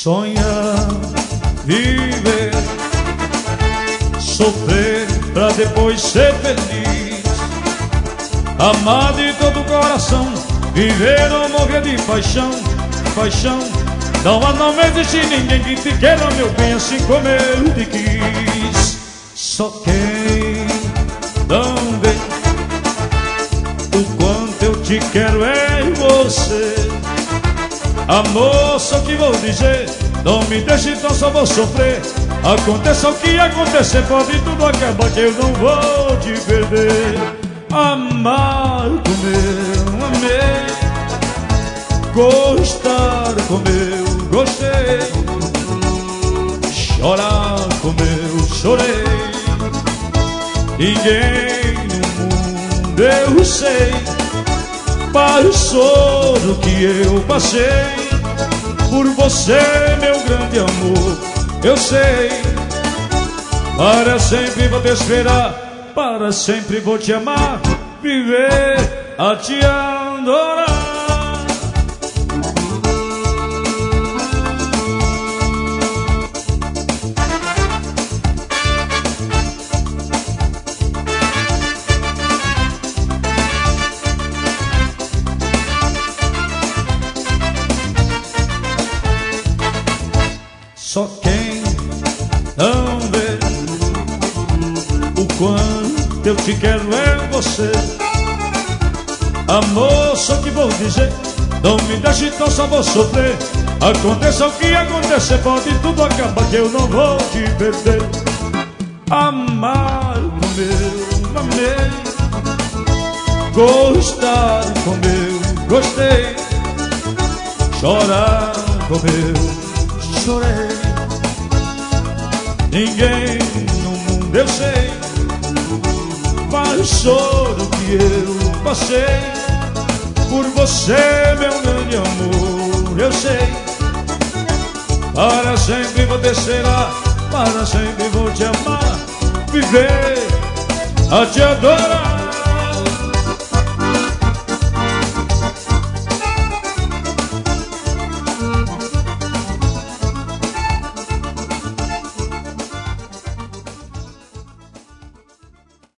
Sonhar, viver, sofrer pra depois ser feliz, amar de todo o coração, viver ou morrer de paixão, paixão. Não existe ninguém que te queira, meu bem, assim como eu te quis. Só quem não vê o quanto eu te quero é você. Amor, só que vou dizer, não me deixe, então só vou sofrer. Aconteça o que acontecer, pode tudo acabar, que eu não vou te perder. Amar como eu amei, gostar como eu gostei, chorar como eu chorei. Ninguém no mundo eu sei passou do que eu passei por você, meu grande amor. Eu sei, para sempre vou te esperar, para sempre vou te amar, viver a te adorar. Só quem não vê o quanto eu te quero é você. Amor, só que vou dizer, não me deixe, então só vou sofrer. Aconteça o que acontecer, pode tudo acabar, que eu não vou te perder. Amar como eu amei, gostar como eu gostei, chorar como eu chorei. Ninguém no mundo eu sei passou do que eu passei por você, meu grande amor. Eu sei, para sempre vou te esperar, para sempre vou te amar, viver a te adorar.